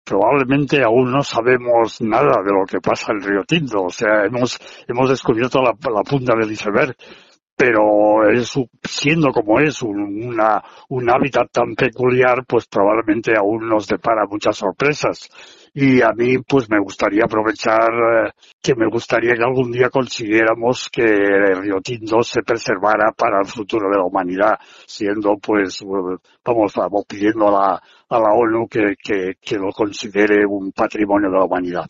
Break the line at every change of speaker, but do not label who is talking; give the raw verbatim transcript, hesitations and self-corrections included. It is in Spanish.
probablemente aún no sabemos nada de lo que pasa en Río Tinto, o sea, hemos, hemos descubierto la, la punta del iceberg, pero es, siendo como es un, una, un hábitat tan peculiar, pues probablemente aún nos depara muchas sorpresas. Y a mí, pues me gustaría aprovechar, eh, que me gustaría que algún día consiguiéramos que el Río Tinto se preservara para el futuro de la humanidad, siendo, pues, vamos, vamos pidiendo a la, a la ONU que, que, que lo considere un patrimonio de la humanidad.